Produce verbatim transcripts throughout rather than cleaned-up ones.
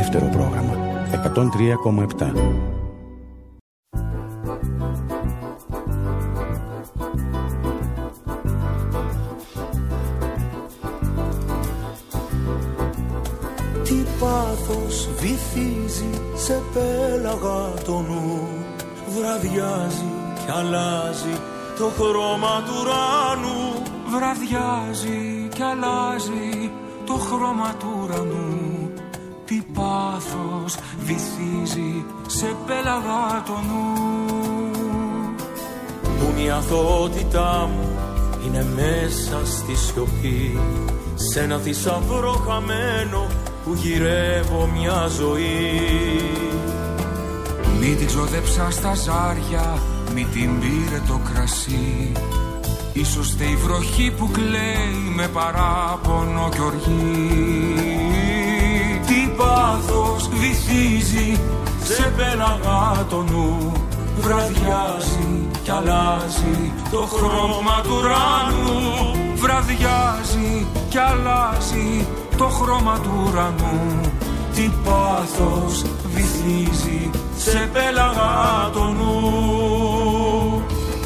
δεύτερο πρόγραμμα εκατόν τρία κόμμα επτά. Τι πάθος βυθίζει σε πέλαγα το νου, βραδιάζει κι αλλάζει το χρώμα του ουρανού. Βραδιάζει κι αλλάζει το χρώμα του ουρανού. Τι πάθος βυθίζει σε πέλαγα το νου. Που η αθωότητά μου είναι μέσα στη σιωπή, σ' ένα θησαυρό χαμένο που γυρεύω μια ζωή. Μη την ξοδέψα στα ζάρια, μη την πήρε το κρασί. Ίσως στε η βροχή που κλαίει με παράπονο κι οργή. Τι πάθος βυθίζει σε πέλαγα το νου, βραδιάζει κι αλλάζει το χρώμα του ουρανού. Βραδιάζει κι αλλάζει το χρώμα του ουρανού. Τι πάθος βυθίζει σε πέλαγα το νου.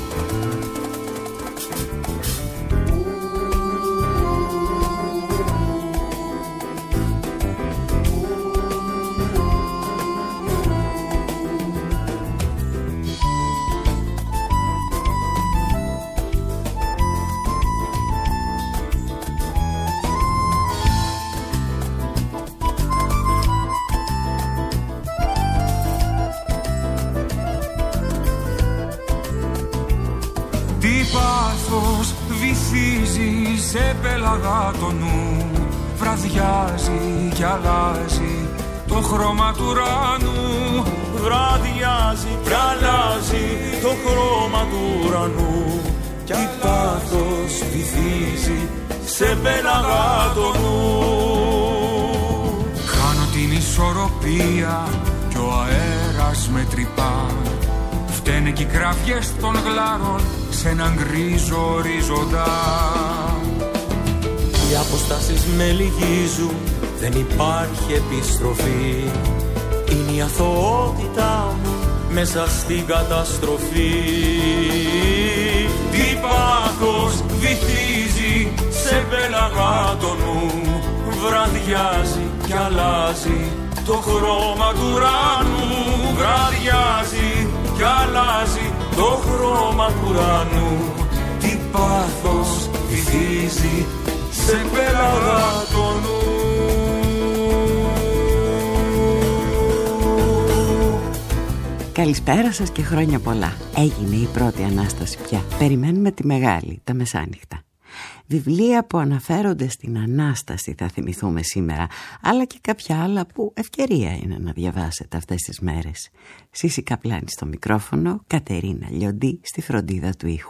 Βυθίζει σε πέλαγα το νου. Βραδιάζει κι αλλάζει το χρώμα του ουρανού. Βραδιάζει κι αλλάζει το χρώμα του ουρανού. Τι πάθος βυθίζει σε πέλαγα το νου. Χάνω την ισορροπία κι ο αέρας με τρυπά. Φταίνε κι οι κραυγές των γλάρων σε έναν γκρίζο οριζοντά. Οι αποστάσεις με λυγίζουν, δεν υπάρχει επιστροφή. Είναι η αθωότητά μου μέσα στην καταστροφή. Τι πάθος βυθίζει σε πέλαγα το νου. Βραδιάζει κι αλλάζει το χρώμα του ουρανού. Βραδιάζει κι αλλάζει το χρώμα του ουρανού. Τι πάθος βυθίζει σε πέλαγα το νου. Καλησπέρα σας και χρόνια πολλά. Έγινε η πρώτη Ανάσταση πια. Περιμένουμε τη μεγάλη, τα μεσάνυχτα. Βιβλία που αναφέρονται στην Ανάσταση θα θυμηθούμε σήμερα, αλλά και κάποια άλλα που ευκαιρία είναι να διαβάσετε αυτές τις μέρες. Σύση Καπλάνη στο μικρόφωνο, Κατερίνα Λιοντή στη φροντίδα του ήχου.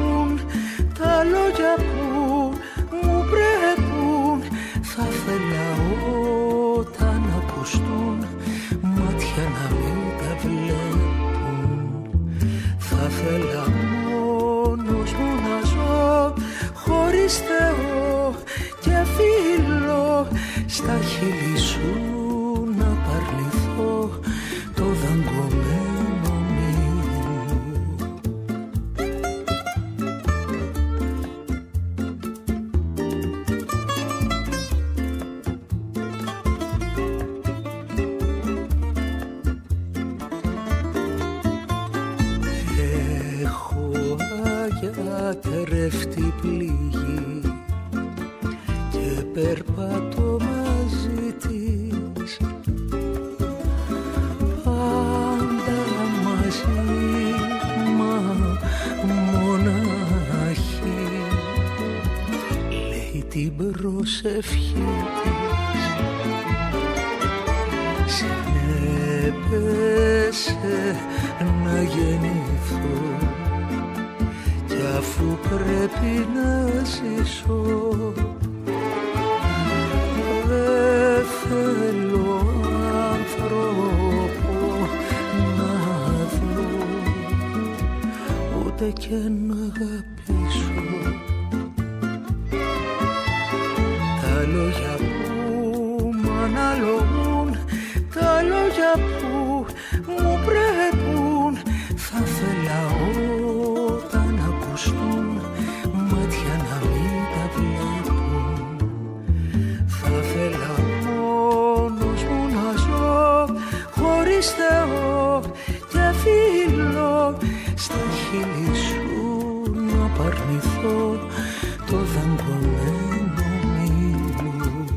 Τα λόγια που μου πρέπουν θα θέλα ακουστούν, μάτια να μην τα βλέπουν. Θα θέλα μόνος μου να ζω, χωρίς Θεό και φίλο, στα χείλη σου να παρνηθώ το δαγκωμένο μήλο. Έχω αγιατρευτεί πληγή και περπατώ μαζί της, πάντα μαζί, μα μονάχη, λέει την προσευχή της. Συνέπεσε να γεννηθώ κι αφού πρέπει να ζήσω, δεν θέλω άνθρωπο να δω, ούτε και να αγαπήσω. Τα λόγια που μ' αναλογούν, τα λόγια που μου πρέπουν, θα θέλα όταν ακουστούν, μάτια να μην τα βλέπουν. Θα θέλα μόνος μου να ζω, χωρίς Θεό και φίλο, στα χείλη σου να παρνηθώ το δαγκωμένο μήλο.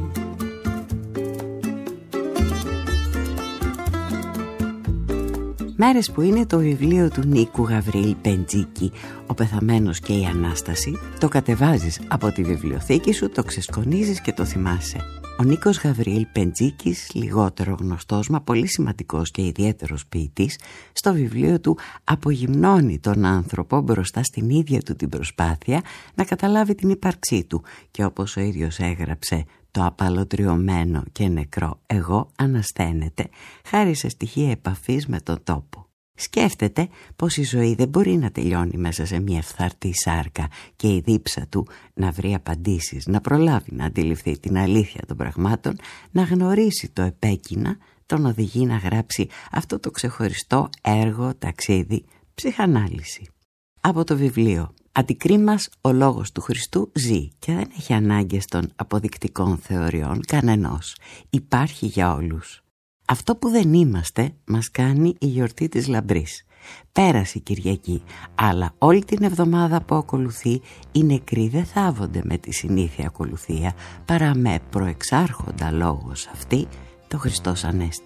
Μέρες που είναι το βιβλίο του Νίκου Γαβριήλ Πεντζίκη, «Ο πεθαμένος και η Ανάσταση». Το κατεβάζεις από τη βιβλιοθήκη σου, το ξεσκονίζεις και το θυμάσαι. Ο Νίκος Γαβριήλ Πεντζίκης, λιγότερο γνωστός μα πολύ σημαντικός και ιδιαίτερος ποιητής, στο βιβλίο του απογυμνώνει τον άνθρωπο μπροστά στην ίδια του την προσπάθεια να καταλάβει την ύπαρξή του και όπως ο ίδιος έγραψε, το απαλωτριωμένο και νεκρό εγώ ανασθένεται χάρη σε στοιχεία επαφής με τον τόπο. Σκέφτεται πως η ζωή δεν μπορεί να τελειώνει μέσα σε μια φθαρτή σάρκα και η δίψα του να βρει απαντήσεις, να προλάβει να αντιληφθεί την αλήθεια των πραγμάτων, να γνωρίσει το επέκεινα, τον οδηγεί να γράψει αυτό το ξεχωριστό έργο, ταξίδι, ψυχανάλυση. Από το βιβλίο «Αντικρίμας ο λόγος του Χριστού» ζει και δεν έχει ανάγκες των αποδεικτικών θεωριών κανενός. Υπάρχει για όλους. Αυτό που δεν είμαστε μας κάνει η γιορτή της λαμπρής. Πέρασε η Κυριακή, αλλά όλη την εβδομάδα που ακολουθεί οι νεκροί δεν θάβονται με τη συνήθεια ακολουθία παρά με προεξάρχοντα λόγος αυτή το Χριστός Ανέστη.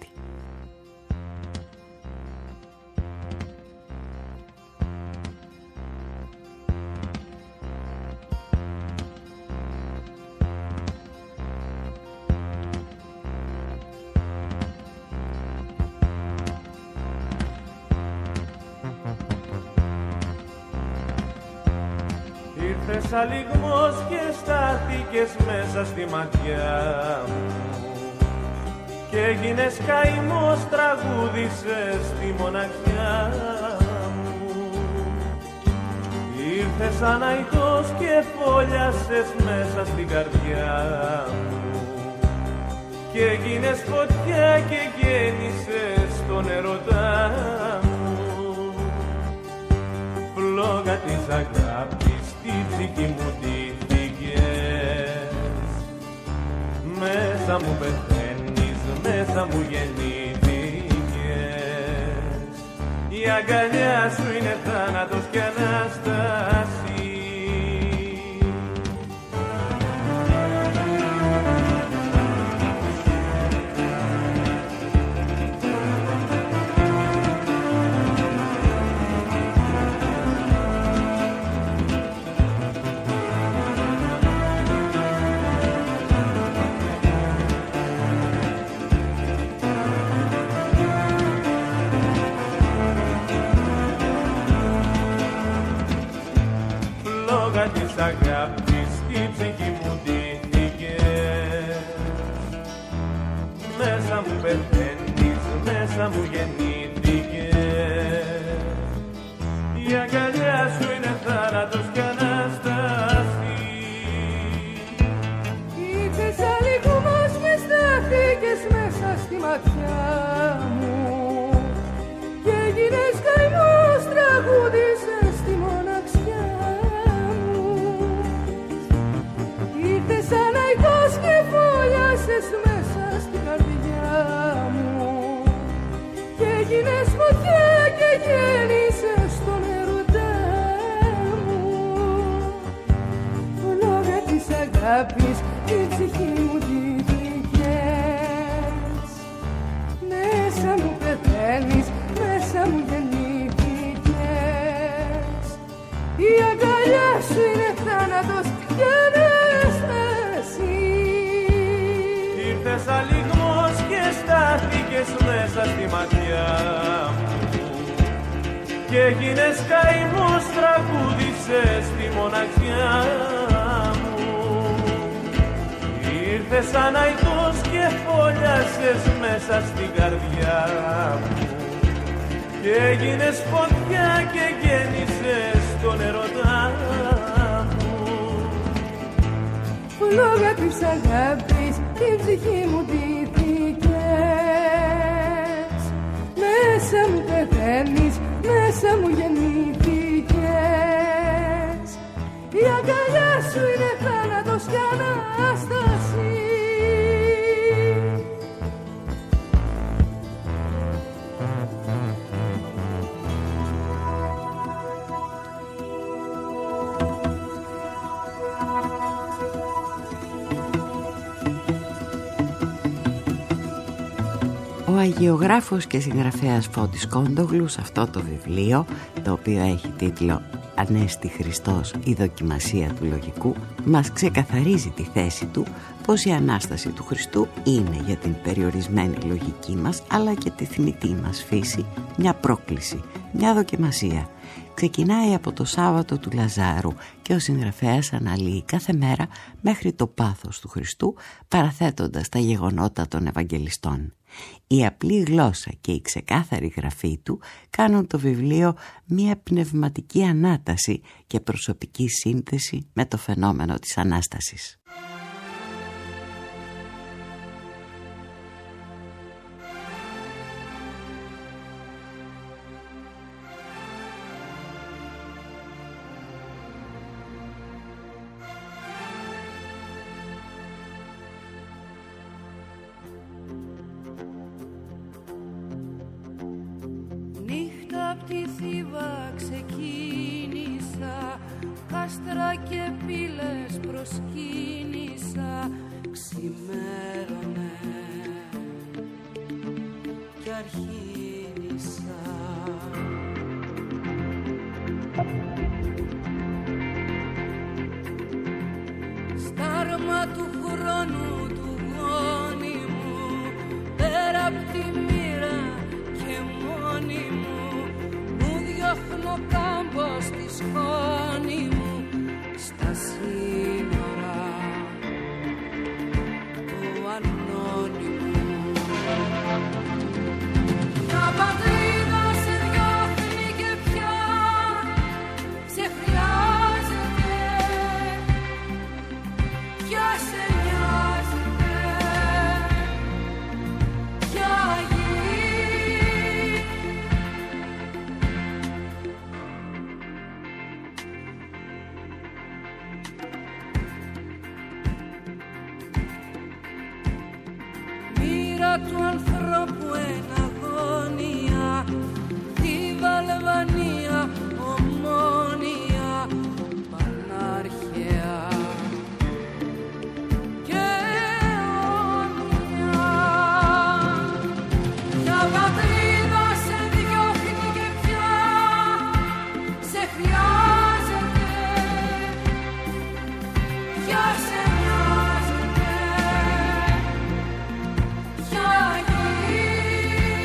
Ήρθες αλιγμός και στάθηκες μέσα στη ματιά μου και έγινες καημός, τραγούδισες τη μοναξιά μου. Ήρθες αναϊτός και φόλιασες μέσα στην καρδιά μου και έγινες φωτιά και γέννησες τον ερωτά μου. Φλόγα της αγάπης η ψυχή μου ντύθηκες, μέσα μου πεθαίνεις, μέσα μου γεννήθηκες. Η αγκαλιά σου είναι θάνατος και Ανάσταση. Της αγάπης η ψυχή μου ντύθηκες, μέσα μου πεθαίνεις, μέσα μου γεννήθηκε. Η αγκαλιά σου είναι θάνατος κι ανάσταση. Ήρθες αλιγμός και στάθηκες μέσα στη ματιά μου και έγινες καημός, τραγούδισες στη μοναξιά μου. Ήρθες σαν αϊτός και φωλιάσες μέσα στην καρδιά μου και έγινες φωτιά και γέννησες τον ερωτά μου. Λόγια της αγάπης η ψυχή μου ντύθηκες. Μέσα μου πεθαίνεις, μέσα μου γεννήθηκες. Η αγκαλιά σου είναι θάνατος κι ανάσταση. Ήρθες αλιγμός και στάθηκες μέσα στη ματιά μου και έγινες καημός, τραγούδισες τη μοναξιά μου. Ήρθες σαν αϊτός και φωλιάσες μέσα στην καρδιά μου και έγινες φωτιά και γέννησες τον ερωτά μου. Λόγια της αγάπης η ψυχή μου ντύθηκες. Μέσα μου πεθαίνεις, μέσα μου γεννήθηκες. Η αγκαλιά σου είναι θάνατος κι ανάσταση. Ο αγιογράφος και συγγραφέας Φώτης Κόντογλου σε αυτό το βιβλίο, το οποίο έχει τίτλο «Ανέστη Χριστός, η δοκιμασία του λογικού», μας ξεκαθαρίζει τη θέση του πως η Ανάσταση του Χριστού είναι για την περιορισμένη λογική μας αλλά και τη θνητή μας φύση μια πρόκληση, μια δοκιμασία. Ξεκινάει από το Σάββατο του Λαζάρου και ο συγγραφέας αναλύει κάθε μέρα μέχρι το πάθος του Χριστού, παραθέτοντας τα γεγονότα των Ευαγγελιστών. Η απλή γλώσσα και η ξεκάθαρη γραφή του κάνουν το βιβλίο μια πνευματική ανάταση και προσωπική σύνθεση με το φαινόμενο της Ανάστασης. Απ' τη Θήβα ξεκίνησα, κάστρα και πύλες προσκύνησα. Ξημέρωνε κι αρχίνησα. Στάρμα του χρόνου του γόνιμου, πέρα απ' τη μοίρα και μόνη μου, διώχνω κάμπο στη σκόνη μου, στα σύνορα του ανώνυμου. Τα πατρίδα σε διώχνει και πια σε χρειάζεται, πια σε νοιάζεται, πια του ανθρώπου εν αγωνία, Θήβα, Λεβανία, Ομόνια, Πανάρχαια και αιώνια. Τα πατρίδα σε διώχνει και πια σε χρειάζεται, πια σε νοιάζεται, πια γη.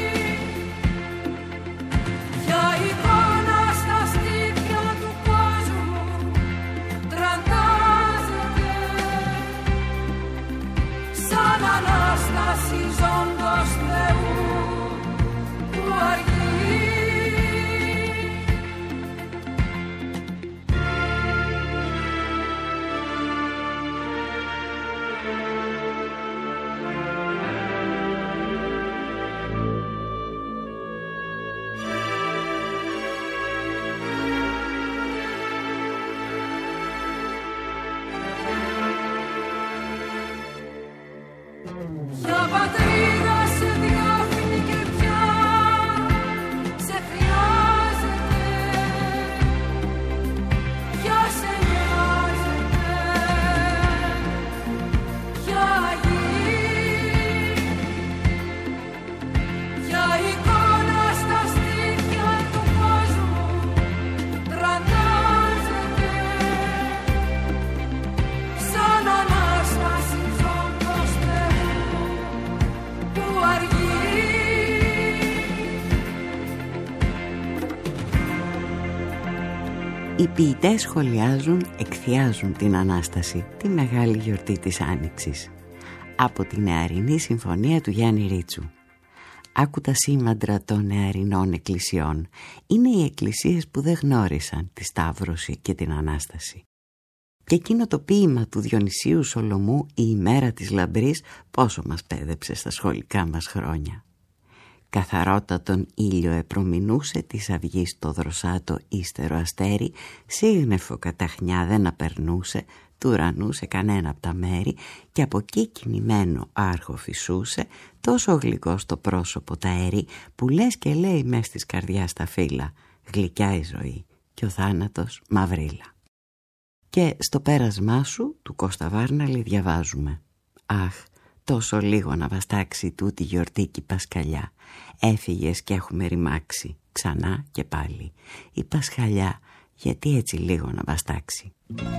ποιητές σχολιάζουν, εκθιάζουν την Ανάσταση, τη μεγάλη γιορτή της Άνοιξης. Από τη νεαρινή συμφωνία του Γιάννη Ρίτσου. Άκου τα σήμαντρα των νεαρινών εκκλησιών. Είναι οι εκκλησίες που δεν γνώρισαν τη Σταύρωση και την Ανάσταση. Και εκείνο το ποίημα του Διονυσίου Σολομού, η ημέρα της λαμπρής, πόσο μας πέδεψε στα σχολικά μας χρόνια. Καθαρότατον ήλιο επρομηνούσε της αυγής το δροσάτο ύστερο αστέρι, σύγνεφο καταχνιά δεν απερνούσε, του ουρανού σε κανένα από τα μέρη, και από εκεί κινημένο άρχο φυσούσε, τόσο γλυκό στο πρόσωπο τα αέρι, που λες και λέει μες της καρδιάς τα φύλλα, γλυκιά η ζωή και ο θάνατος μαυρίλα. Και στο πέρασμά σου του Κώστα Βάρναλη διαβάζουμε: αχ, τόσο λίγο να βαστάξει τούτη γιορτή και η Πασχαλιά. Έφυγες και έχουμε ρημάξει ξανά και πάλι. Η Πασχαλιά, γιατί έτσι λίγο να βαστάξει.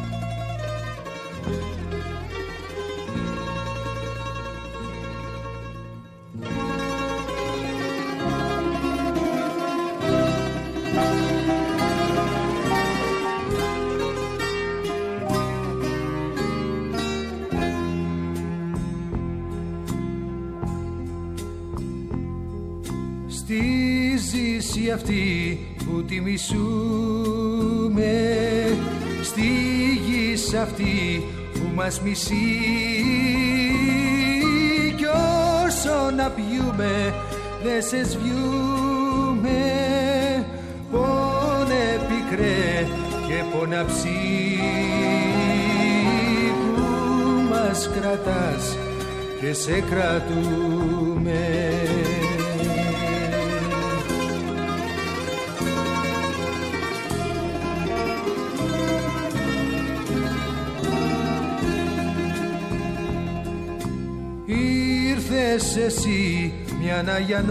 Στη ζήση αυτή που τη μισούμε, στη γη σ' αυτή που μας μισεί, κι όσο να πιούμε δε σε σβιούμε, πόνε πικρέ και ποναψί, που μας κρατάς και σε κρατούμε. Ήρθες εσύ μια Αγιαν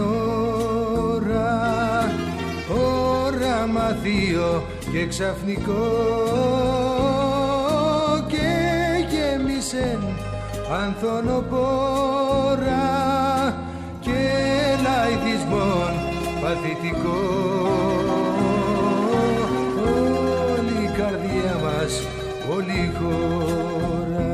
ώρα, όραμα θείο και ξαφνικό, και γέμισεν ανθονοπόρα και λαϊδισμόν παθητικό. Όλη η καρδιά μας, όλη η χώρα.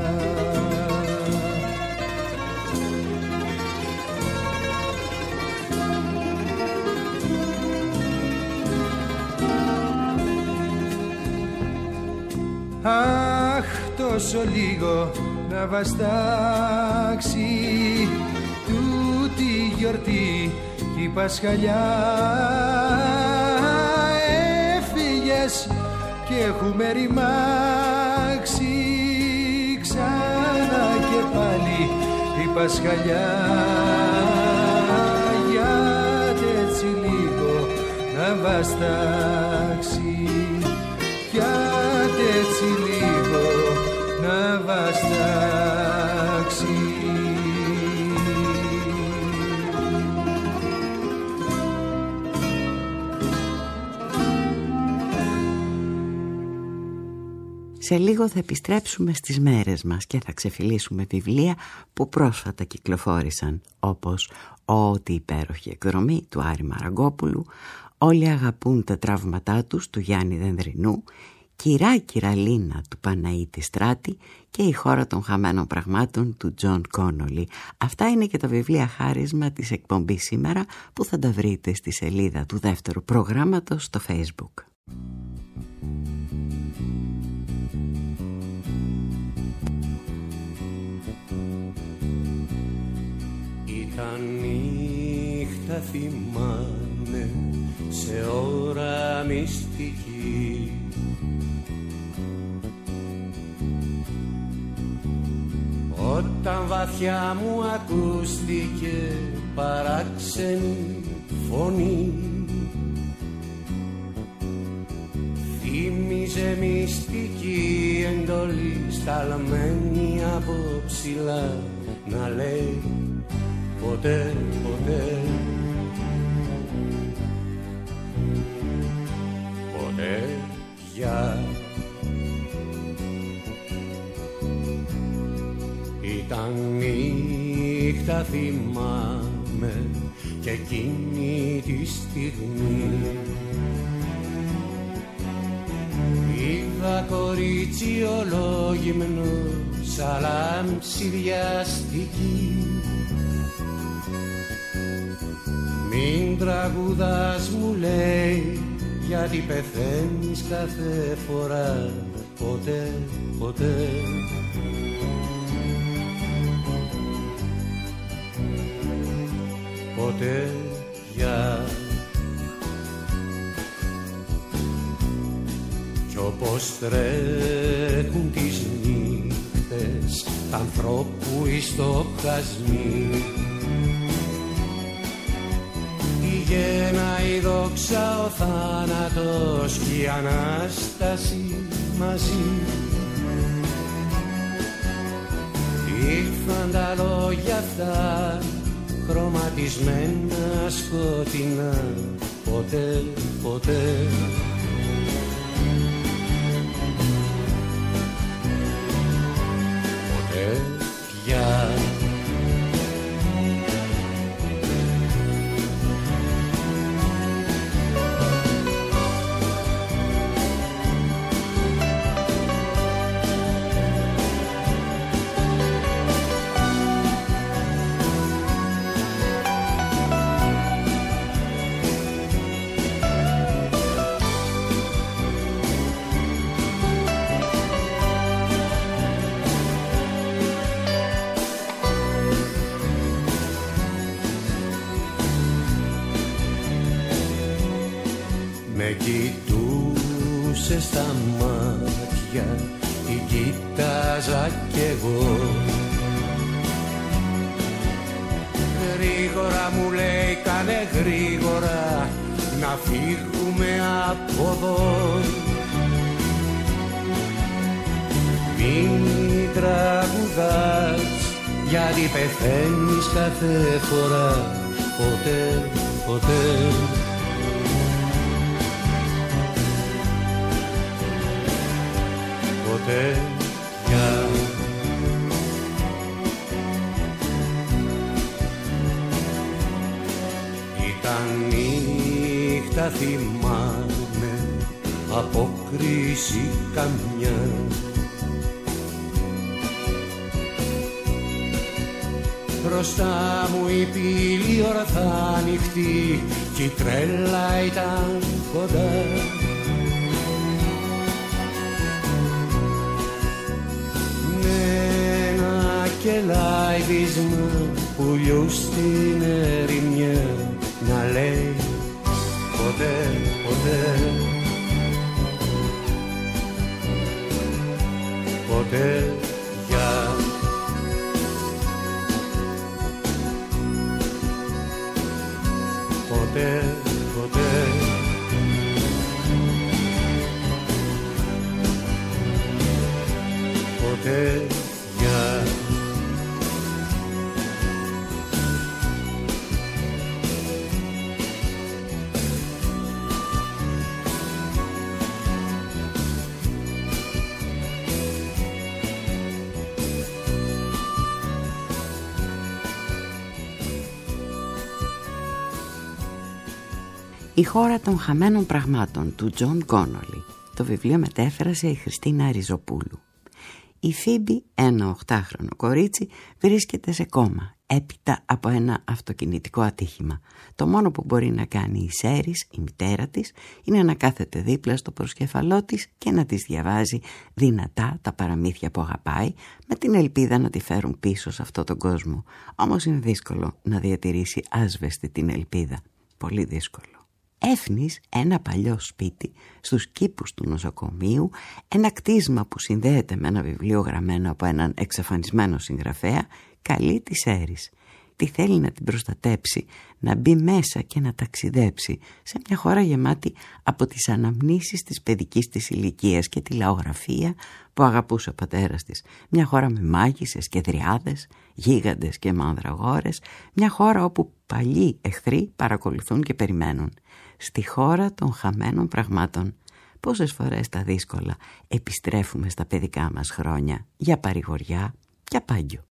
Αχ, τόσο λίγο να βαστάξει τούτη γιορτή κι η Πασχαλιά. Έφυγες και έχουμε ρημάξει ξανά και πάλι η Πασχαλιά. Γιατί έτσι λίγο να βαστάξει, γιατί έτσι λίγο να βαστάξει. Σε λίγο θα επιστρέψουμε στις μέρες μας και θα ξεφυλίσουμε βιβλία που πρόσφατα κυκλοφόρησαν, όπως «Ό,τι υπέροχη εκδρομή» του Άρη Μαραγκόπουλου, «Όλοι αγαπούν τα τραύματά τους» του Γιάννη Δενδρινού, «Κυρά Κυραλίνα» του Παναήτη Στράτη και «Η χώρα των χαμένων πραγμάτων» του Τζον Κόνολι. Αυτά είναι και τα βιβλία χάρισμα της εκπομπής σήμερα, που θα τα βρείτε στη σελίδα του δεύτερου προγράμματος στο Facebook. Ήταν νύχτα, θυμάμαι, σε ώρα μυστική, όταν βαθιά μου ακούστηκε παράξενη φωνή. Θύμιζε μυστική εντολή, σταλμένη από ψηλά, να λέει ποτέ, ποτέ, ποτέ πια. Ήταν νύχτα, θυμάμαι, και εκείνη τη στιγμή είδα κορίτσι ολόγυμνο σαν λάμψη βιαστική. Μην τραγουδάς μου λέει, γιατί πεθαίνεις κάθε φορά, ποτέ, ποτέ. Ποτέ πια. Κι όπως τρέχουν τις νύχτες τ' ανθρώπου οι στοχασμοί, η γέννα, η δόξα, ο θάνατος και η Ανάσταση μαζί. Ήρθαν τα λόγια αυτά χρωματισμένα σκοτεινά, ποτέ, ποτέ. Ποτέ πια. Με κοιτούσε στα μάτια, την κοίταζα κι εγώ. Γρήγορα μου λέει, κάνε γρήγορα να φύγουμε από εδώ. Μην τραγουδάς, γιατί πεθαίνεις κάθε φορά, ποτέ, ποτέ. Ποτέ πια. Ήταν νύχτα, θυμάμαι, απόκριση καμιά. Μπροστά μου η πύλη ορθά ανοιχτή κι η τρέλα ήταν κοντά. Και λάιδισμα πουλιού στην ερημιά να λέει ποτέ, ποτέ, ποτέ πια. Ποτέ, ποτέ. Ποτέ πια. «Η χώρα των χαμένων πραγμάτων» του Τζον Κόνολι. Το βιβλίο μετέφρασε η Χριστίνα Ριζοπούλου. Η Φίμπη, ένα οχτάχρονο κορίτσι, βρίσκεται σε κόμμα έπειτα από ένα αυτοκινητικό ατύχημα. Το μόνο που μπορεί να κάνει η Σέρις, η μητέρα της, είναι να κάθεται δίπλα στο προσκεφαλό της και να της διαβάζει δυνατά τα παραμύθια που αγαπάει, με την ελπίδα να τη φέρουν πίσω σε αυτόν τον κόσμο. Όμως είναι δύσκολο να διατηρήσει άσβεστη την ελπίδα. Πολύ δύσκολο. Έφνης ένα παλιό σπίτι στους κήπους του νοσοκομείου, ένα κτίσμα που συνδέεται με ένα βιβλίο γραμμένο από έναν εξαφανισμένο συγγραφέα, καλεί τη Σέρις. Τι θέλει να την προστατέψει, να μπει μέσα και να ταξιδέψει σε μια χώρα γεμάτη από τις αναμνήσεις της παιδικής της ηλικίας και τη λαογραφία που αγαπούσε ο πατέρας της. Μια χώρα με μάγισσες και δριάδες, γίγαντες και μανδραγόρες, μια χώρα όπου παλιοί εχθροί παρακολουθούν και περιμένουν. Στη χώρα των χαμένων πραγμάτων. Πόσες φορές τα δύσκολα επιστρέφουμε στα παιδικά μας χρόνια για παρηγοριά, για πάγκιο.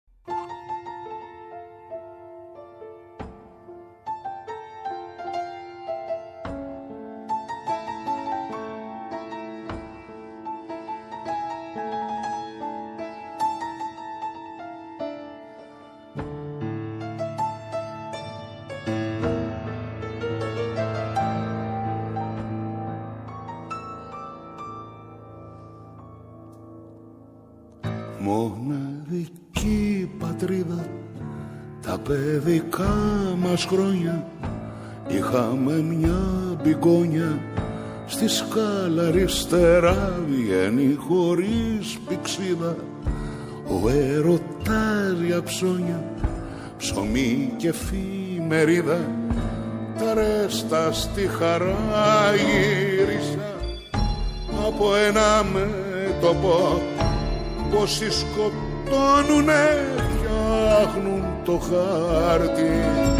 Μοναδική πατρίδα, τα παιδικά μας χρόνια είχαμε μια μπιγκόνια στη σκάλα αριστερά, βγαίνει χωρίς πηξίδα ο έρωτας για ψώνια, ψωμί και εφημερίδα, τα ρέστα στη χαρά γύρισα από ένα μέτωπο, πόσοι σκοτώνουνε φτιάχνουν το χάρτη,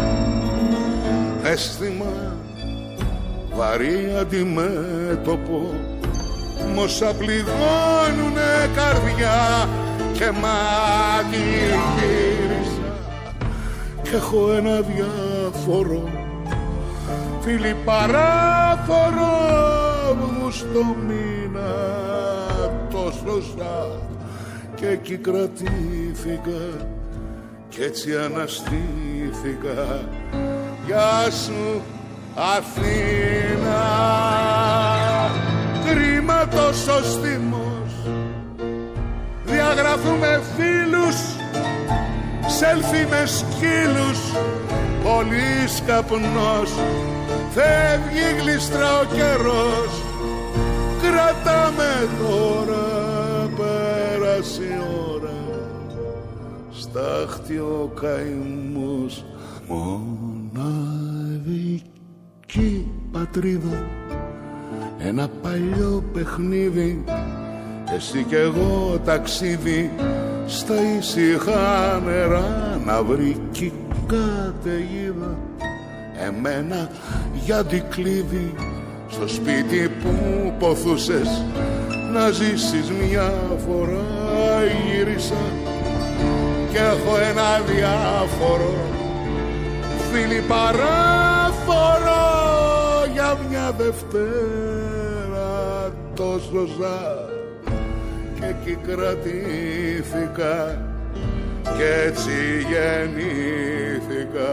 αίσθημα βαρύ αντιμέτωπο, μόσα πληγώνουνε καρδιά και μάτι, γύρισα κι έχω ένα διάφορο φίλοι παράφορο μου στο μήνα τόσο σαν, και εκεί κρατήθηκα κι έτσι αναστήθηκα. Γεια σου Αθήνα. Κρίμα τόσο στήμος, διαγραφούμε φίλους, σέλφι με σκύλους, πολύς καπνός, φεύγει γλιστρά ο καιρός, κρατάμε τώρα, πέρασε η ώρα, στάχτη ο καημός. Μοναδική πατρίδα, ένα παλιό παιχνίδι, εσύ κι εγώ ταξίδι, στα ήσυχα νερά να βρει κι καταιγίδα, εμένα για αντικλείδι στο σπίτι που ποθούσες να ζήσεις μια φορά, γύρισα κι έχω ένα διάφορο φίλοι παράφορο για μια Δευτέρα τόσο ζά, και εκεί κρατήθηκα κι έτσι γεννήθηκα.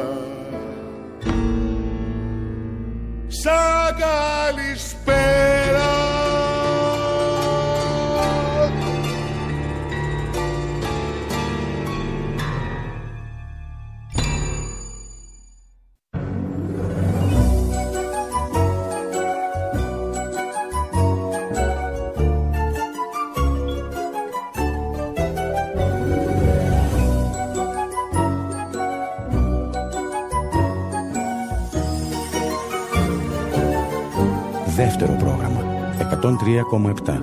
Σαν καλησπέρα Δεύτερο πρόγραμμα εκατόν τρία κόμμα επτά.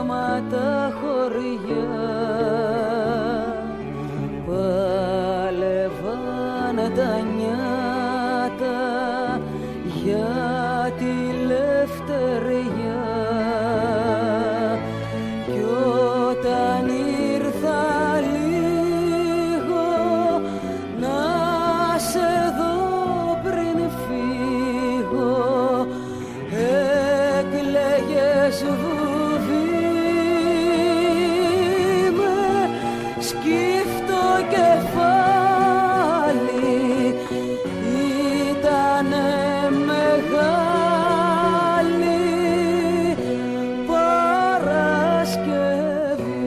τα χωριά παλεύαν τα νιάτα για τη λευτεριά κι όταν ήρθα λίγο να σε δω πριν φύγω έκλαιγες βουβή με σκύφτο κεφάλι ήτανε μεγάλη Παρασκευή.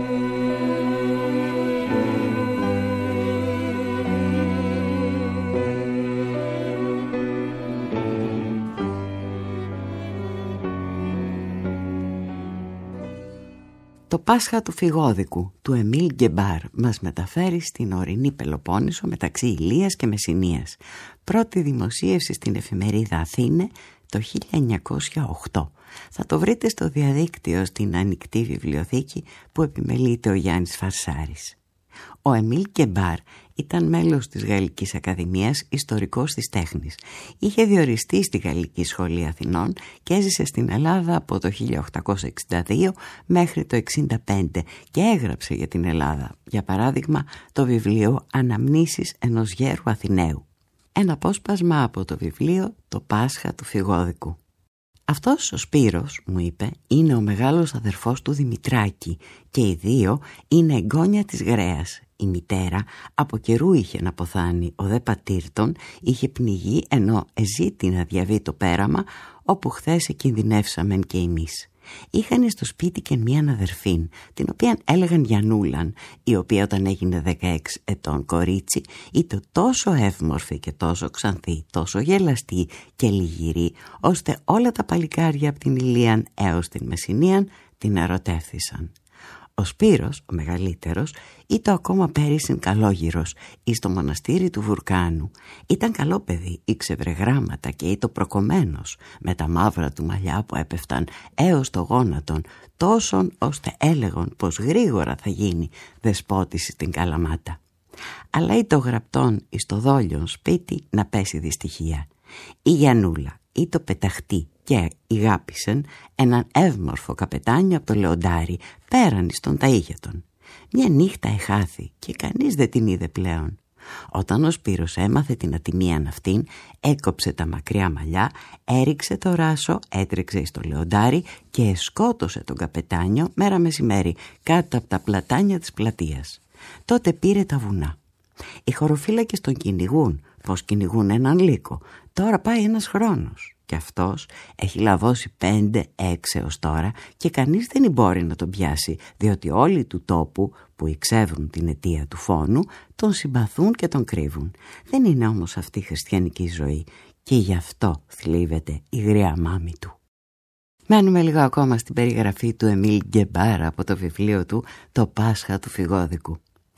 Το Πάσχα του Φυγόδικου του Εμίλ Γκεμπάρ μας μεταφέρει στην ορεινή Πελοπόννησο μεταξύ Ηλίας και Μεσσηνίας. Πρώτη δημοσίευση στην εφημερίδα Αθήνε το χίλια εννιακόσια οκτώ. Θα το βρείτε στο διαδίκτυο στην ανοιχτή βιβλιοθήκη που επιμελείται ο Γιάννης Φαρσάρης. Ο Εμίλ Γκεμπάρ ήταν μέλος της Γαλλικής Ακαδημίας, ιστορικός της τέχνης. Είχε διοριστεί στη Γαλλική Σχολή Αθηνών και έζησε στην Ελλάδα από το χίλια οκτακόσια εξήντα δύο μέχρι το εξήντα πέντε και έγραψε για την Ελλάδα, για παράδειγμα, το βιβλίο «Αναμνήσεις ενός γέρου Αθηναίου». Ένα απόσπασμα από το βιβλίο «Το Πάσχα του Φυγόδικου». «Αυτός ο Σπύρος», μου είπε, «είναι ο μεγάλος αδερφός του Δημητράκη και οι δύο είναι εγγόνια της Γρέας. Η μητέρα από καιρού είχε να ποθάνει, ο δε πατήρτον είχε πνιγεί ενώ εζήτη να διαβεί το πέραμα όπου χθες εκινδυνεύσαμεν και εμείς. Είχαν στο σπίτι και μία αδερφήν, την οποία έλεγαν Γιαννούλαν, η οποία όταν έγινε δεκαέξι ετών κορίτσι ήταν τόσο εύμορφη και τόσο ξανθή, τόσο γελαστή και λιγυρή, ώστε όλα τα παλικάρια από την Ηλίαν έως την Μεσσηνίαν την ερωτεύθησαν. Ο Σπύρος, ο μεγαλύτερος, ήταν ακόμα πέρυσιν καλόγυρος εις το μοναστήρι του Βουρκάνου. Ήταν καλό παιδί, ήξευρε γράμματα και ήταν προκομμένος με τα μαύρα του μαλλιά που έπεφταν έως το γόνατον, τόσον ώστε έλεγον πως γρήγορα θα γίνει δεσπότης στην Καλαμάτα. Αλλά ήταν γραπτόν εις το δόλιον σπίτι να πέσει δυστυχία. Η Γιαννούλα ή το πεταχτή και ηγάπησεν έναν εύμορφο καπετάνιο από το Λεοντάρι πέραν εις τον ταΐγετον. Μια νύχτα εχάθη και κανείς δεν την είδε πλέον. Όταν ο Σπύρος έμαθε την ατιμίαν αυτήν, έκοψε τα μακριά μαλλιά, έριξε το ράσο, έτρεξε εις το Λεοντάρι και σκότωσε τον καπετάνιο μέρα μεσημέρι κάτω από τα πλατάνια της πλατείας. Τότε πήρε τα βουνά. Οι χωροφύλακες τον κυνηγούν, πως κυνηγούν έναν λύκο. Τώρα πάει ένας χρόνος και αυτός έχει λαβώσει πέντε έξι έως τώρα και κανείς δεν μπορεί να τον πιάσει, διότι όλοι του τόπου που εξεύρουν την αιτία του φόνου τον συμπαθούν και τον κρύβουν. Δεν είναι όμως αυτή η χριστιανική ζωή και γι' αυτό θλίβεται η γριά μάμη του. Μένουμε λίγο ακόμα στην περιγραφή του Εμίλ Γκεμπάρ από το βιβλίο του «Το Πάσχα του Φυγόδικου».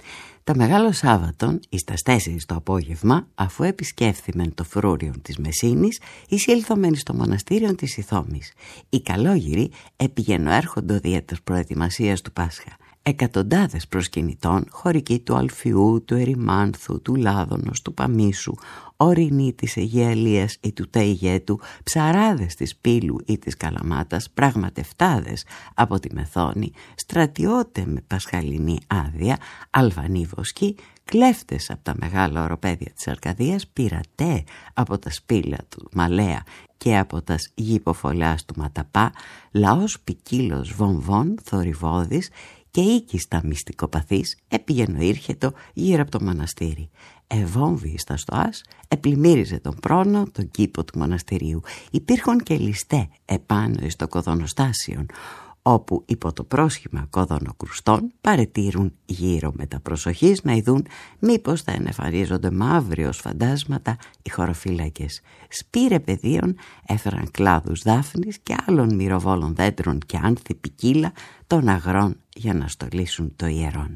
Τα Μεγάλο Σάββατον, εις τας τέσσερις το απόγευμα, αφού επισκέφθημεν το φρούριον της Μεσίνης, εισήλθομεν στο μοναστήριον της Ιθόμης. Οι καλόγυροι επηγαίνω έρχοντο δια της προετοιμασίας του Πάσχα. Εκατοντάδες προσκυνητών, χωρικοί του Αλφιού, του Ερημάνθου, του Λάδωνος, του Παμίσου, ορεινοί της Αιγαιλίας ή του Ταϊγέτου, ψαράδες της Πύλου ή της Καλαμάτας, πραγματευτάδες από τη Μεθόνη, στρατιώτε με πασχαλινή άδεια, Αλβανοί βοσκοί, κλέφτες από τα μεγάλα οροπέδια της Αρκαδίας, πειρατέ από τα σπήλα του Μαλέα και από τα γήποφολάς του Ματαπά, λαός ποικίλος βομβών, θορυβώδης και οίκιστα μυστικοπαθής επήγαινο ήρχετο γύρω από το μοναστήρι. Εβόμβη στα στοάς, επλημμύριζε τον πρόνο, τον κήπο του μοναστηρίου. Υπήρχαν και ληστέ επάνω εις το κοδονοστάσιον, όπου υπό το πρόσχημα κόδωνο-κρουστών παρετήρουν γύρω με τα προσοχής να ειδούν μήπως θα ενεφαρίζονται μαύροι ως φαντάσματα οι χωροφύλακες. Σπήρε πεδίων έφεραν κλάδους δάφνης και άλλων μυροβόλων δέντρων και άνθη ποικίλα των αγρών για να στολίσουν το ιερόν.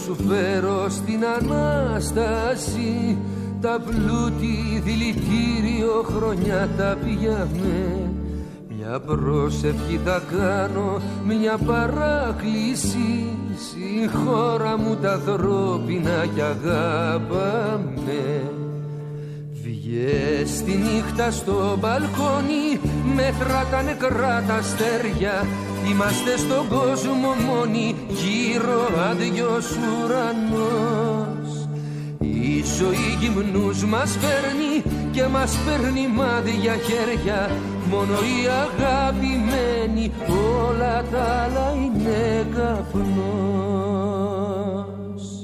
σου φέρω στην Ανάσταση, τα πλούτη δηλητήριο χρόνια τα πιάμε. Μια πρόσευχη θα κάνω, μια παράκληση, στη χώρα μου τα ανθρώπινα κι αγάπαμε. Βγες τη νύχτα στο μπαλκόνι, μέτρα τα νεκρά τα αστέρια. Είμαστε στον κόσμο μόνοι, γύρω άδειος ουρανός. Η ζωή γυμνούς μας παίρνει και μας παίρνει μάδια χέρια. Μόνο η αγαπημένη, όλα τα άλλα είναι καπνός.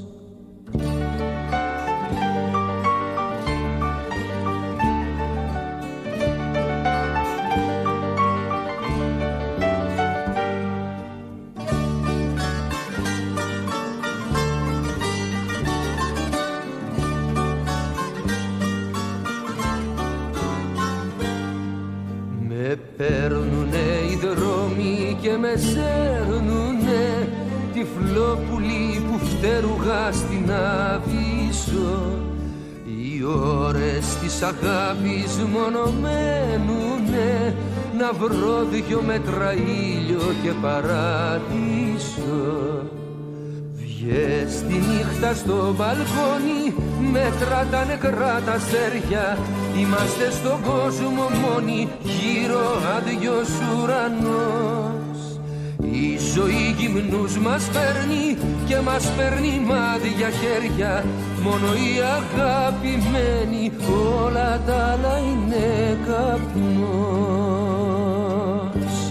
Με παίρνουνε οι δρόμοι και με σέρνουνε, τυφλόπουλοι που φτέρουγα στην Αβύσσο. Οι ώρες της αγάπης μόνο μένουνε, να βρω δυο μέτρα ήλιο και παράδεισο. Βγες τη νύχτα στο μπαλκόνι, μέτρα τα νεκρά τα αστέρια. Είμαστε στον κόσμο μόνοι, γύρω άδειος ουρανός. Η ζωή γυμνούς μας παίρνει και μας παίρνει μάδια χέρια. Μόνο η αγαπημένη, όλα τα άλλα είναι καπνός.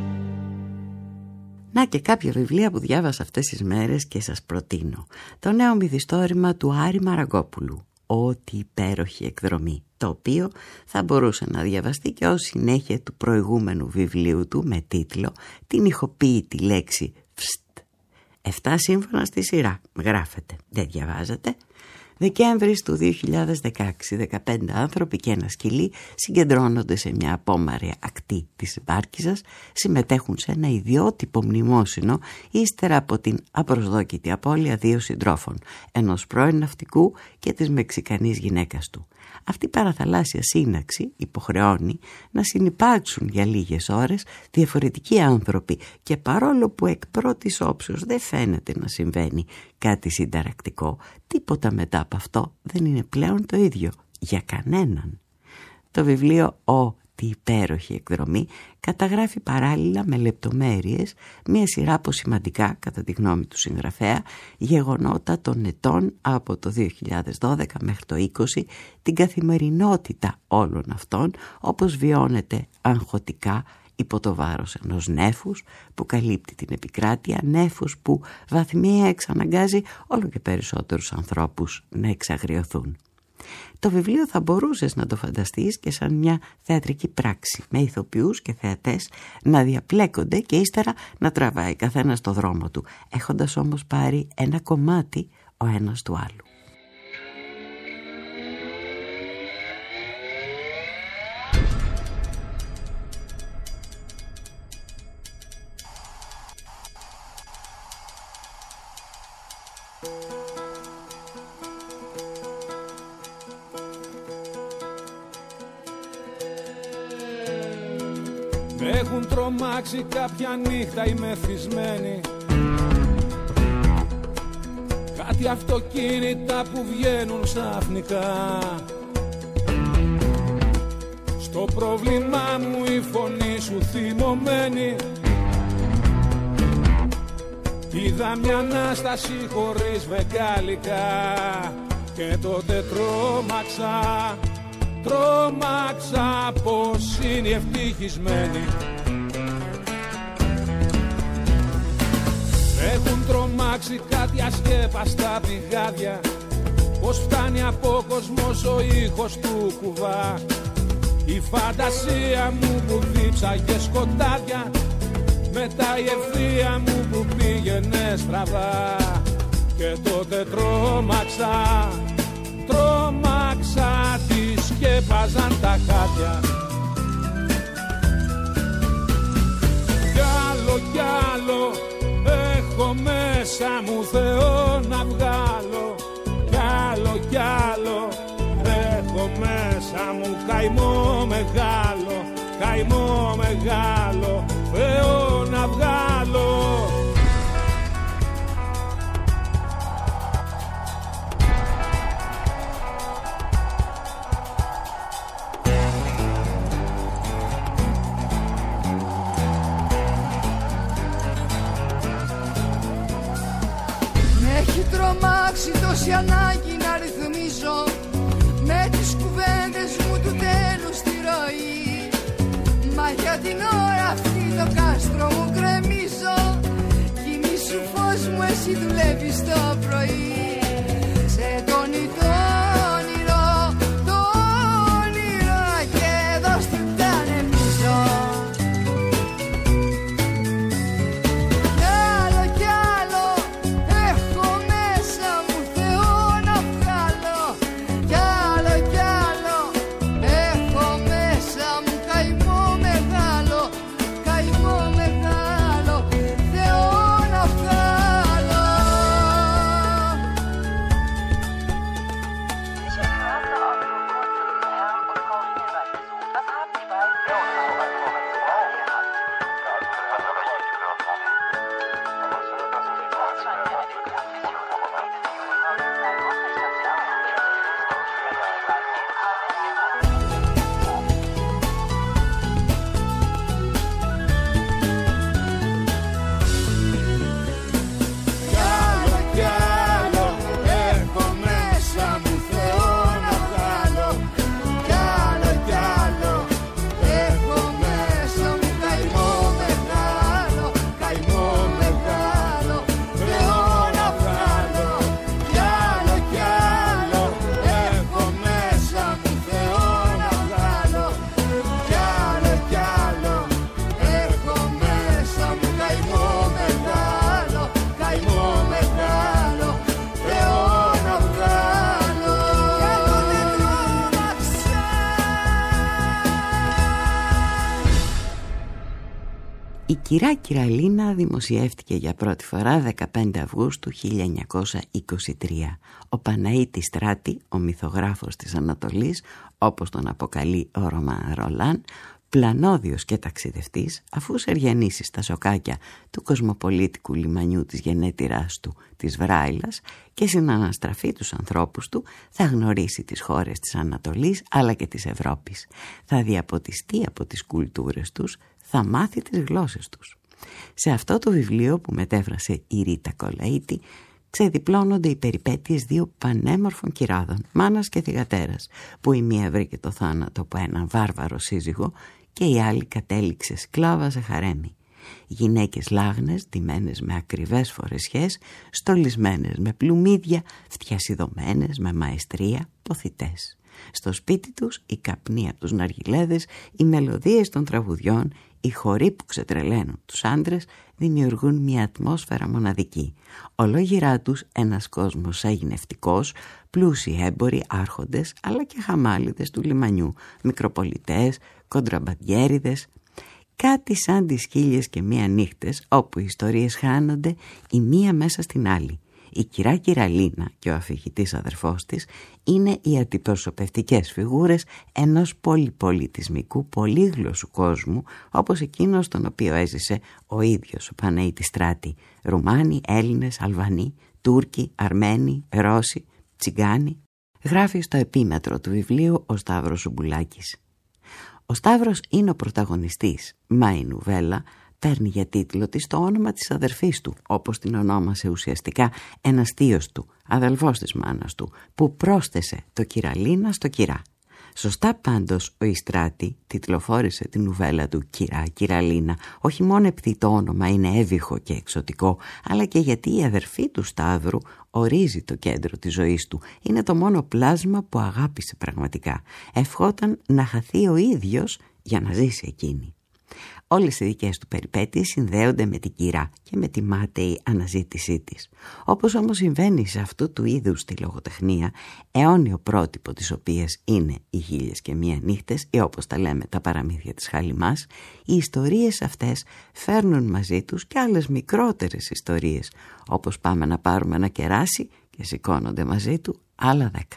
Να και κάποια βιβλία που διάβασα αυτές τις μέρες και σας προτείνω. Το νέο μυθιστόρημα του Άρη Μαραγκόπουλου, «Ό,τι υπέροχη εκδρομή», το οποίο θα μπορούσε να διαβαστεί και ως συνέχεια του προηγούμενου βιβλίου του με τίτλο «Την ηχοποίητη λέξη φστ». Εφτά σύμφωνα στη σειρά, γράφεται, δεν διαβάζετε. Δεκέμβρης του δύο χιλιάδες δεκαέξι, δεκαπέντε άνθρωποι και ένα σκυλί συγκεντρώνονται σε μια απόμαρη ακτή της Βάρκηζας, συμμετέχουν σε ένα ιδιότυπο μνημόσυνο ύστερα από την απροσδόκητη απώλεια δύο συντρόφων, ενός πρώην ναυτικού και της Μεξικανής γυναίκας του. Αυτή η παραθαλάσσια σύναξη υποχρεώνει να συνυπάρξουν για λίγες ώρες διαφορετικοί άνθρωποι και παρόλο που εκ πρώτης όψεως δεν φαίνεται να συμβαίνει κάτι συνταρακτικό, τίποτα μετά από αυτό δεν είναι πλέον το ίδιο για κανέναν. Το βιβλίο «Ό, τι υπέροχη εκδρομή» καταγράφει παράλληλα με λεπτομέρειες μια σειρά από σημαντικά, κατά τη γνώμη του συγγραφέα, γεγονότα των ετών από το δύο χιλιάδες δώδεκα μέχρι το είκοσι, την καθημερινότητα όλων αυτών όπως βιώνεται αγχωτικά υπό το βάρος ενός νέφους που καλύπτει την επικράτεια, νέφους που βαθμία εξαναγκάζει όλο και περισσότερους ανθρώπους να εξαγριωθούν. Το βιβλίο θα μπορούσες να το φανταστείς και σαν μια θεατρική πράξη, με ηθοποιούς και θεατές να διαπλέκονται και ύστερα να τραβάει καθένας το δρόμο του, έχοντας όμως πάρει ένα κομμάτι ο ένας του άλλου. Με έχουν τρομάξει κάποια νύχτα οι μεθυσμένοι, κάτι αυτοκίνητα που βγαίνουν ξαφνικά. Στο πρόβλημά μου η φωνή σου θυμωμένη, είδα μια Ανάσταση χωρίς βεγγάλικα και τότε τρόμαξα. Τρόμαξα πως είναι ευτυχισμένοι. Έχουν τρομάξει κάτι ασκέπαστα πηγάδια, πως φτάνει από κόσμος ο ήχος του κουβά. Η φαντασία μου που δίψαγε σκοτάδια, μετά η ευθεία μου που πήγαινε στραβά. Και τότε τρόμαξα, τρόμαξα, τη σκέπαζαν τα χάδια. Κι άλλο κι άλλο έχω μέσα μου Θεό να βγάλω κι άλλο κι άλλο. Έχω μέσα μου καημό μεγάλο, καημό μεγάλο, Θεό να βγάλω. Έχει τρομάξει τόση ανάγκη να ρυθμίζω με τις κουβέντες μου του τέλους τη ροή. Μα για την ώρα αυτή το κάστρο μου γκρεμίζω. Κοιμήσου φως μου, εσύ δουλεύεις το πρωί. Σε τόνι το όνειρο, το όνειρο και εδώ στην τανεμίζω. Η κυρά Κυραλίνα δημοσιεύτηκε για πρώτη φορά δεκαπέντε Αυγούστου χίλια εννιακόσια είκοσι τρία. Ο Παναήτης Στράτη, ο μυθογράφος της Ανατολής, όπως τον αποκαλεί ο Ρωμάν Ρολάν, πλανόδιος και ταξιδευτής, αφού σεργιανίσει στα σοκάκια του κοσμοπολίτικου λιμανιού της γενέτειράς του, της Βράιλας, και συναναστραφεί τους ανθρώπους του, θα γνωρίσει τις χώρες της Ανατολής αλλά και της Ευρώπης. Θα διαποτιστεί από τις κουλτούρες τους, θα μάθει τις γλώσσες τους. Σε αυτό το βιβλίο που μετέφρασε η Ρίτα Κολαΐτη ξεδιπλώνονται οι περιπέτειες δύο πανέμορφων κυράδων, μάνας και θυγατέρας, που η μία βρήκε το θάνατο από έναν βάρβαρο σύζυγο και η άλλη κατέληξε σκλάβα σε χαρέμι. Γυναίκες λάγνες, ντυμένες με ακριβές φορεσιές, στολισμένες με πλουμίδια, φτιασιδωμένες με μαεστρία, ποθητές. Στο σπίτι τους οι καπνοί από τους ναργιλέδες, οι μελωδίες των τραγουδιών, οι χοροί που ξετρελαίνουν τους άντρες δημιουργούν μια ατμόσφαιρα μοναδική. Ολόγυρά τους ένας κόσμος αγινευτικός, πλούσιοι έμποροι, άρχοντες αλλά και χαμάλιδες του λιμανιού, μικροπολιτές, κοντραμπαντιέριδες. Κάτι σαν τις χίλιες και μία νύχτες όπου οι ιστορίες χάνονται η μία μέσα στην άλλη. Η κυρά Κυραλίνα και ο αφηγητής αδερφός της είναι οι αντιπροσωπευτικές φιγούρες ενός πολυπολιτισμικού, πολύγλωσσου κόσμου, όπως εκείνος τον οποίο έζησε ο ίδιος ο Παναήτης Στράτη. Ρουμάνοι, Έλληνες, Αλβανοί, Τούρκοι, Αρμένοι, Ρώσοι, Τσιγκάνοι. Γράφει στο επίμετρο του βιβλίου ο Σταύρος Ζουμπουλάκης. Ο Σταύρος είναι ο πρωταγωνιστής, μα η νουβέλα παίρνει για τίτλο της το όνομα της αδερφής του, όπως την ονόμασε ουσιαστικά ένας θείος του, αδελφός της μάνας του, που πρόσθεσε το Κυραλίνα στο Κυρά. Σωστά πάντως ο Ιστράτη τιτλοφόρησε την νουβέλα του Κυρά Κυραλίνα, όχι μόνο επειδή το όνομα είναι έβυχο και εξωτικό, αλλά και γιατί η αδερφή του Σταύρου ορίζει το κέντρο της ζωής του. Είναι το μόνο πλάσμα που αγάπησε πραγματικά. Ευχόταν να χαθεί ο ίδιος για να ζήσει εκείνη. Όλες οι δικές του περιπέτειες συνδέονται με την κυρά και με τη μάταιη αναζήτησή της. Όπως όμως συμβαίνει σε αυτού του είδους τη λογοτεχνία, αιώνιο πρότυπο της οποίας είναι οι χίλιες και μία νύχτες ή όπως τα λέμε τα παραμύθια της Χαλιμάς, οι ιστορίες αυτές φέρνουν μαζί τους και άλλες μικρότερες ιστορίες, όπως πάμε να πάρουμε ένα κεράσι και σηκώνονται μαζί του άλλα δέκα.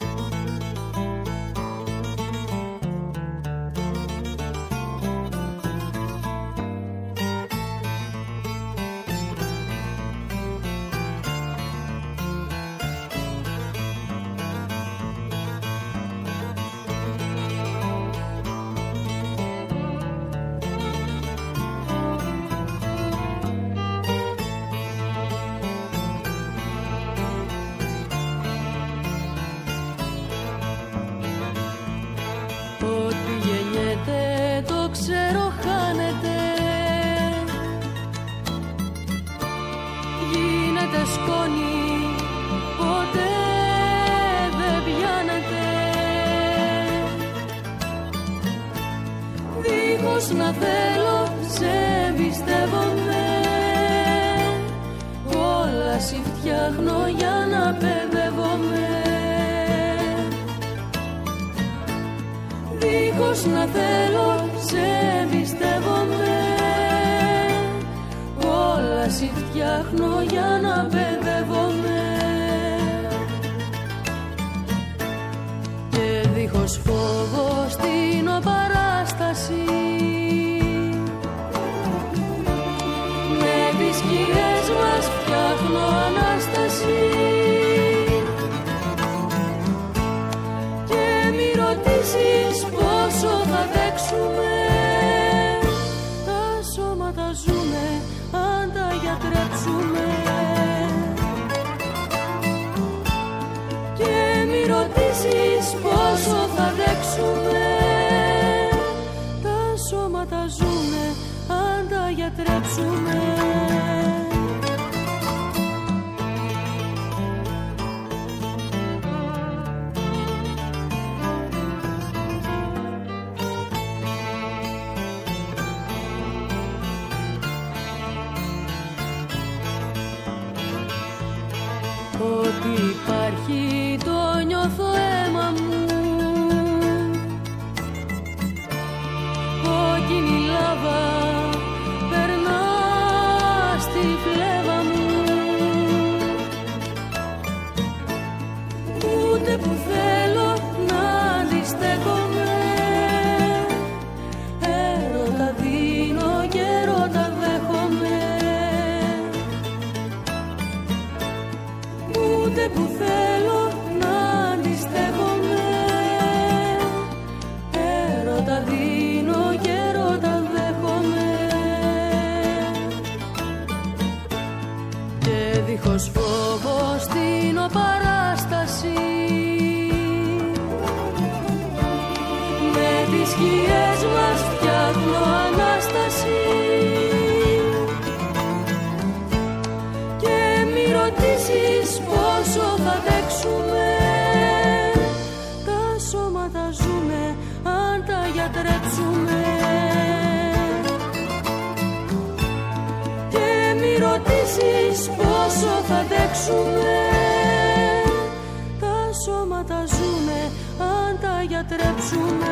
Να θέλω, σε εμπιστεύομαι. Όλα σι φτιάχνω για να παιδεύομαι. Δίχως να θέλω, σε εμπιστεύομαι. Όλα σι φτιάχνω για να παιδεύομαι. Και δίχως φόβο στείνω παράσταση. Τις σκιές μας φτιάχνω Ανάσταση. Και μη ρωτήσεις πόσο θα αντέξουμε. Τα σώματα ζουνε αν τα γιατρέψουμε. Και μη ρωτήσεις πόσο θα αντέξουμε. Τα σώματα ζουνε αν τα γιατρέψουμε. Ότι υπάρχει το νιώθω αίμα μου. Κόκκινη λάβα περνά στη φλέβα μου. Ούτε που θέλω να αντιστέκομαι. Έρωτα δίνω και έρωτα δέχομαι. Ούτε που θέλω να αντιστέκομαι. Έρωτα δίνω και έρωτα δέχομαι. Και δίχως φόβο στείνω παράσταση. Με τις σκιές μας φτιάχνω Ανάσταση. Και μη ρωτήσεις πόσο θα αντέξουμε. Τα σώματα ζουνε αν τα γιατρέψουμε. Και μη ρωτήσεις πόσο θα αντέξουμε. Τα σώματα ζουνε αν τα γιατρέψουμε.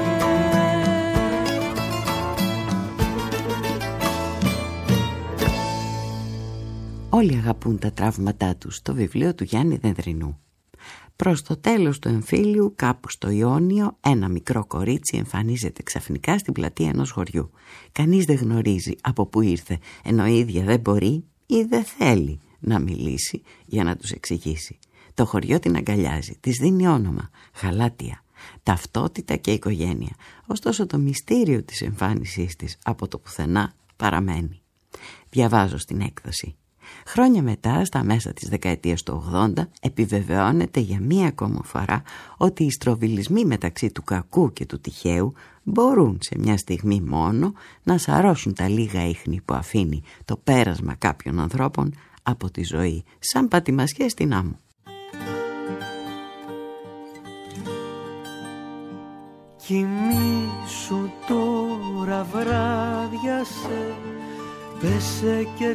Όλοι αγαπούν τα τραύματά τους, το βιβλίο του Γιάννη Δενδρινού. Προς το τέλος του εμφύλιου, κάπου στο Ιόνιο, ένα μικρό κορίτσι εμφανίζεται ξαφνικά στην πλατεία ενός χωριού. Κανείς δεν γνωρίζει από πού ήρθε, ενώ η ίδια δεν μπορεί ή δεν θέλει να μιλήσει για να τους εξηγήσει. Το χωριό την αγκαλιάζει, της δίνει όνομα, Γαλάτια, ταυτότητα και οικογένεια. Ωστόσο το μυστήριο της εμφάνισής της από το πουθενά παραμένει. Διαβάζω στην έκδοση. Χρόνια μετά, στα μέσα της δεκαετίας του ογδόντα, επιβεβαιώνεται για μία ακόμα φορά ότι οι στροβιλισμοί μεταξύ του κακού και του τυχαίου μπορούν σε μια στιγμή μόνο να σαρώσουν τα λίγα ίχνη που αφήνει το πέρασμα κάποιων ανθρώπων από τη ζωή, σαν πατημασιές στην άμμο. Κοιμήσου τώρα, βράδιασε, πέσε και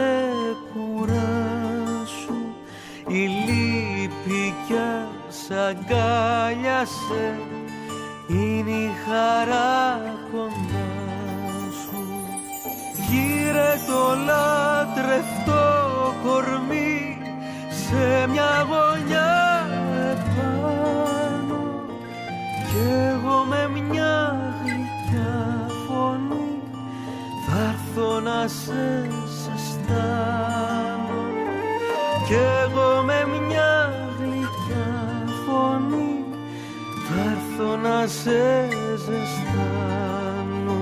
ξεκουράσου. Η λύπη κι ας αγκάλιασε, είναι η χαρά κοντά σου. Γύρε το λατρευτό κορμί σε μια γωνιά επάνω, κι εγώ με μια γλυκιά φωνή θα έρθω να σε ζεστάνω. Κι εγώ με μια γλυκιά φωνή θα έρθω να σε ζεστάνω.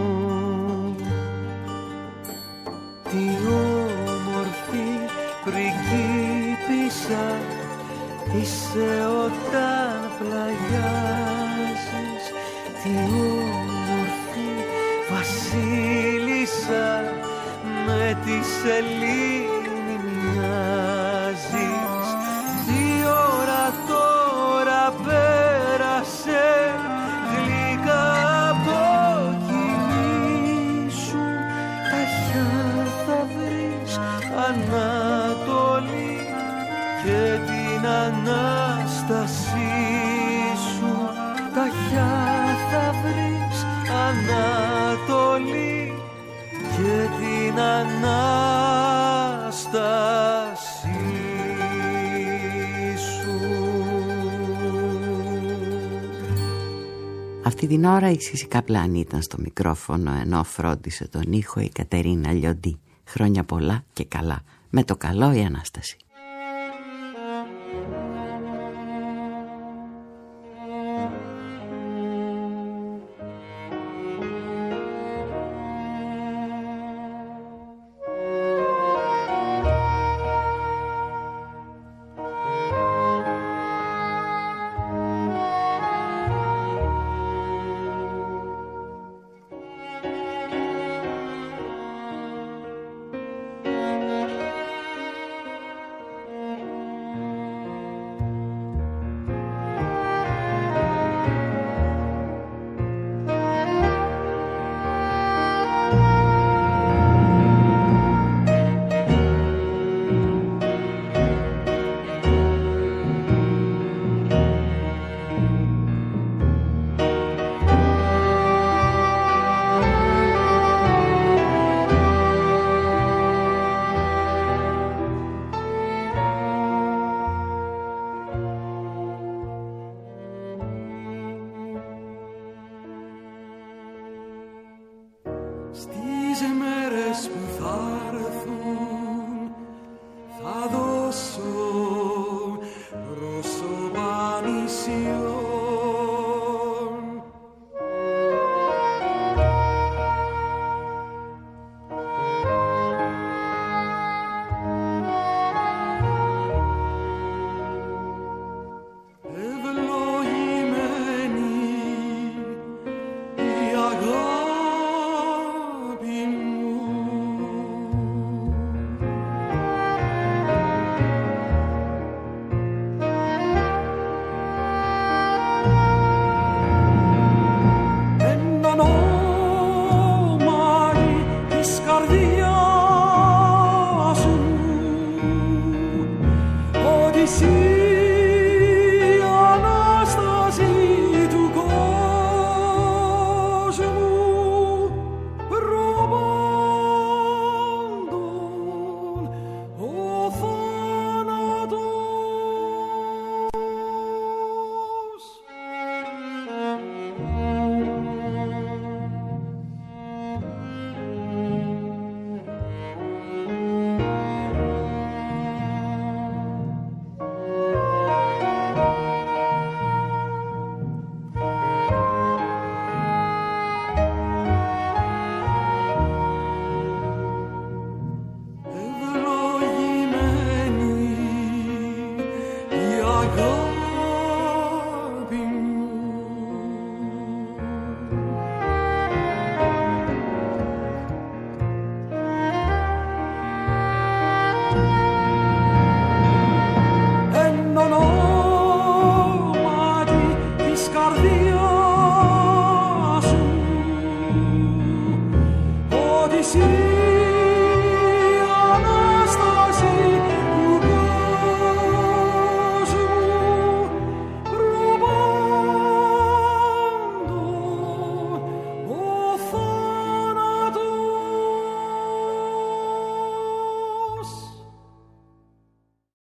Τι όμορφη πριγκίπισσα είσαι όταν πλαγιάζεις. Τι όμορφη βασίλισσα με τη σελήνη μοιάζεις. Τι ώρα τώρα πέρασε γλυκά από κοιμήσου. Ταχιά θα βρεις Ανατολή και την Ανάστασή σου. Ταχιά θα βρεις Ανατολή και την Ανάστασή σου. Αυτή την ώρα η Σύση Καπλάνη ήταν στο μικρόφωνο, ενώ φρόντισε τον ήχο η Κατερίνα Λιοντή. Χρόνια πολλά και καλά. Με το καλό η Ανάσταση.